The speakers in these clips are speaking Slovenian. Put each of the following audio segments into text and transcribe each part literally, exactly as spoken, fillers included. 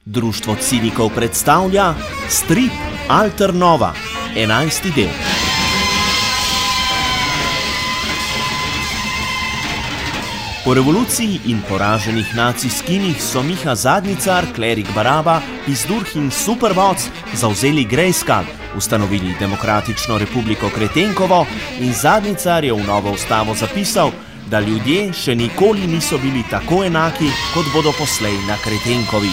Društvo cinikov predstavlja strip Alter Nova, enajsti del. Po revoluciji in poraženih naciskinih so Miha Zadnjicar, Klerik Baraba, Pizdurh in Superboc zavzeli Grejskal, ustanovili Demokratično republiko Kretenkovo in Zadnjicar je v novo ustavo zapisal, da ljudje še nikoli niso bili tako enaki, kot bodo poslej na Kretenkovi.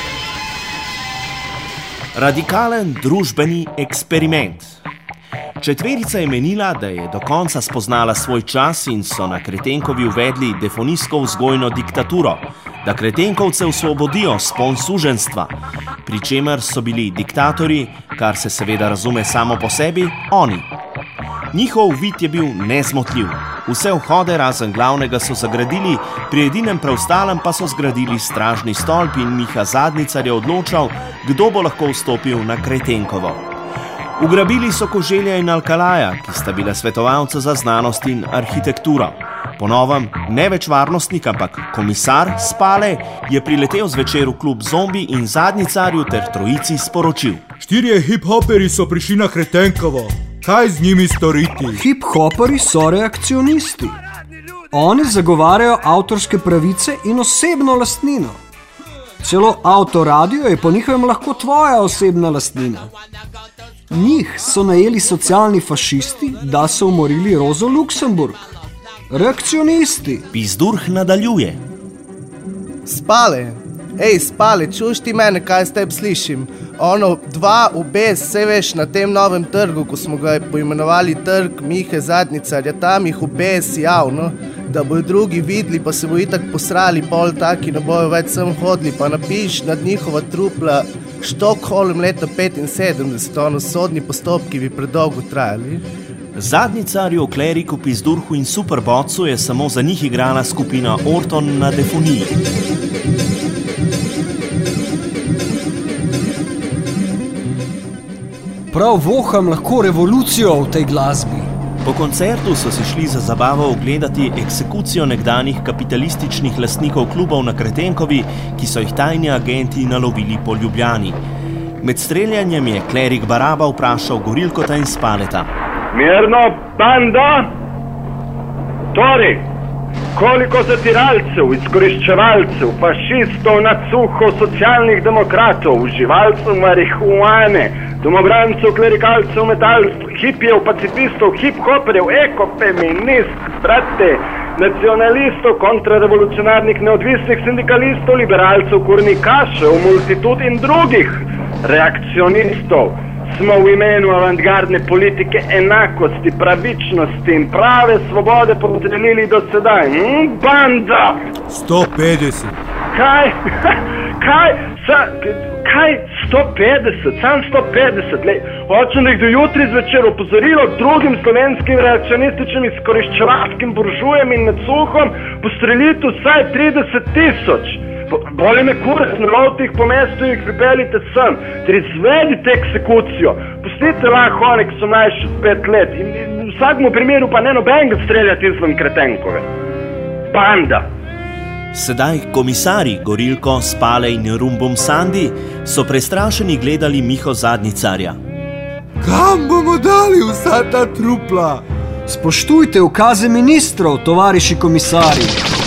Radikalen družbeni eksperiment. Četverica je menila, da je do konca spoznala svoj čas in so na Kretenkovi uvedli defonijsko vzgojno diktaturo, da Kretenkovce osvobodijo spon suženstva, pri čemer so bili diktatorji, kar se seveda razume samo po sebi, oni. Njihov vid je bil nezmotljiv. Vse vhode razen glavnega so zagradili, pri edinem preostalem pa so zgradili stražni stolp in Miha Zadnjicar je odločal, kdo bo lahko vstopil na Kretenkovo. Ugrabili so Koželja in Alkalaja, ki sta bila svetovalca za znanost in arhitekturo. Po novem ne več varnostnik, ampak komisar Spale je priletel zvečer v klub Zombi in Zadnjicarju ter trojici sporočil. Štirje hip-hoperi so prišli na Kretenkovo. Kaj z njimi storiti? Hip-hoperi so reakcionisti. Oni zagovarjajo avtorske pravice in osebno lastnino. Celo avtoradio je po njihovem lahko tvoja osebna lastnina. Njih so najeli socialni fašisti, da so umorili Rozo Luxemburg. Reakcionisti. Pizdurh nadaljuje. Spale, ej Spale, čuš ti mene, kaj s tebi slišim? Ono, dva ubez, vse veš, na tem novem trgu, ko smo ga poimenovali trg Mihe Zadnjicarja, tam jih ubez javno, da bojo drugi videli, pa se bojo itak posrali, pol taki ne bojo več sem hodili, pa napiš nad njihova trupla Štokholm leta petinsedemdeset, ono, sodni postopki bi predolgo trajali. Zadnjicarju, Kleriku, Pizdurhu in Superbocu je samo za njih igrala skupina Orton na defoniji. Prav voham lahko revolucijo v tej glasbi. Po koncertu so si šli za zabavo ogledati eksekucijo nekdanjih kapitalističnih lastnikov klubov na Kretenkovi, ki so jih tajni agenti nalovili po Ljubljani. Med streljanjem je Klerik Baraba vprašal Gorilkota in Spaleta. Mirno, banda! Torej, koliko zatiralcev, izkoriščevalcev, fašistov, nacuhov, socialnih demokratov, uživalcev marihuane, domobrancev, klerikalcev, metalcev, hipijev, pacifistov, hip-hoperjev, ekofeminist, brate, nacionalistov, kontrarevolucionarnih, neodvisnih sindikalistov, liberalcev, kurnikašev, multitud in drugih reakcionistov smo v imenu avantgardne politike enakosti, pravičnosti in prave svobode podelili do sedaj. Hm, banda! sto petdeset. Kaj? Kaj? Sa, kaj? sto petdeset? Sam sto petdeset? Lej, hočem, da jih do jutri zvečer opozorilo drugim slovenskim reakcionističnim izkoriščevalskim buržujem in nacuhom postreliti vsaj trideset tisoč. Bolje me kurac, nalovite jih po mestu in jih pripeljite sem, ter izvedite eksekucijo. Pustite lahko one, ki so mlajši od pet let in v vsakmu primeru pa ne nobenega streljati izven Kretenkove. Banda! Sedaj komisari Gorilko, Spale in Rumbum Sandi so prestrašeni gledali Miho Zadnjicarja. Kam bomo dali vsa ta trupla? Spoštujte ukaze ministrov, tovariši komisarji.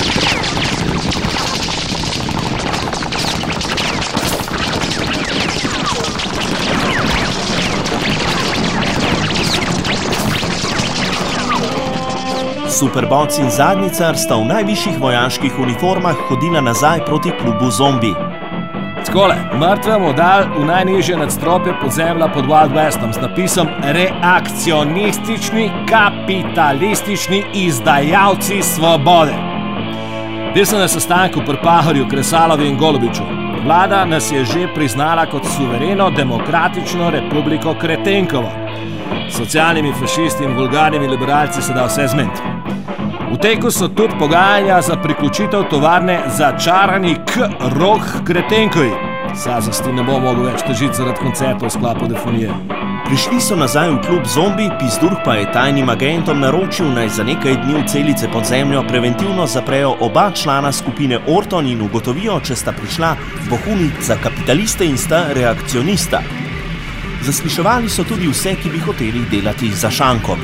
Superboc in Zadnjicar sta v najvišjih vojaških uniformah hodila nazaj proti klubu Zombi. Takole, mrtvemu dal v najnižje nadstropje podzemlja pod Wild Westom z napisom reakcionistični, kapitalistični izdajalci svobode. Bil sem na sestanku pri Pahorju, Kresalovi in Golobiču. Vlada nas je že priznala kot suvereno demokratično republiko Kretenkovo. S socialnimi fašisti in vulgarnimi liberalci se da vse zmeniti. V teku so tudi pogajanja za priključitev tovarne Začarani k Roh Kretenkovi. Sazasti ne bo mogel več težiti zaradi koncertov v sklopu defonije. Prišli so nazaj v klub Zombi, Pizdur pa je tajnim agentom naročil, naj za nekaj dni v celice pod zemljo preventivno zaprejo oba člana skupine Orton in ugotovijo, če sta prišla vohuni za kapitaliste in sta reakcionista. Zasliševali so tudi vse, ki bi hoteli delati za šankom.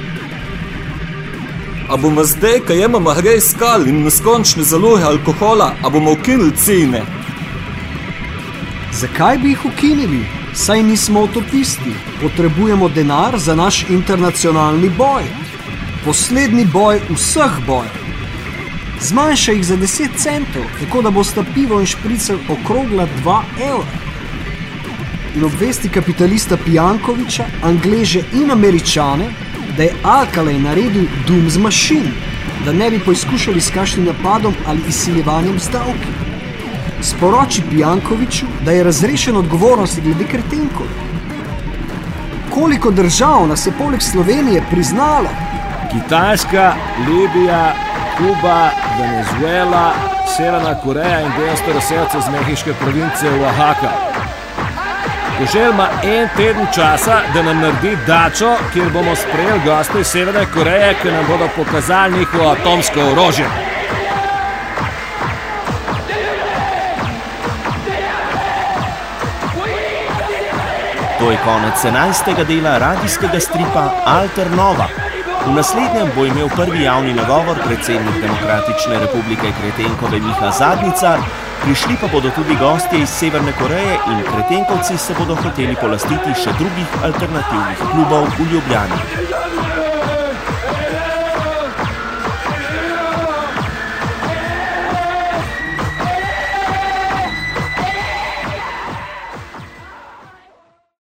A bomo zdaj, ko jemamo rej skal in neskončne zaloge alkohola, a bomo ukinili cene? Zakaj bi jih ukinili? Saj nismo utopisti. Potrebujemo denar za naš internacionalni boj. Poslednji boj vseh bojev. Zmanjša jih za deset centov, tako da bosta pivo in špricel okrogla dva evra. In obvesti kapitalista Pijankoviča, Angleže in Američane, da je Alkalej naredil Dooms Machine, da ne bi poizkušali s kakšnim napadom ali izsiljevanjem z davki. Sporoči Pijankoviču, da je razrešen odgovornosti glede Kretenkov. Koliko držav nas je poleg Slovenije priznalo? Kitajska, Libija, Kuba, Venezuela, Severna Koreja in del staroselcev z mehiške province Oaxaca. Poželj ima en teden časa, da nam naredi dačo, kjer bomo sprejeli goste iz Severne Koreje, ki nam bodo pokazali njihovo atomsko orožje. To je konec enajstega dela radijskega stripa Alter Nova. V naslednjem bo imel prvi javni nagovor predsednik Demokratične republike Kretenkove Miha Zadnicar, prišli pa bodo tudi gostje iz Severne Koreje in Kretenkovci se bodo hoteli polastiti še drugih alternativnih klubov v Ljubljani.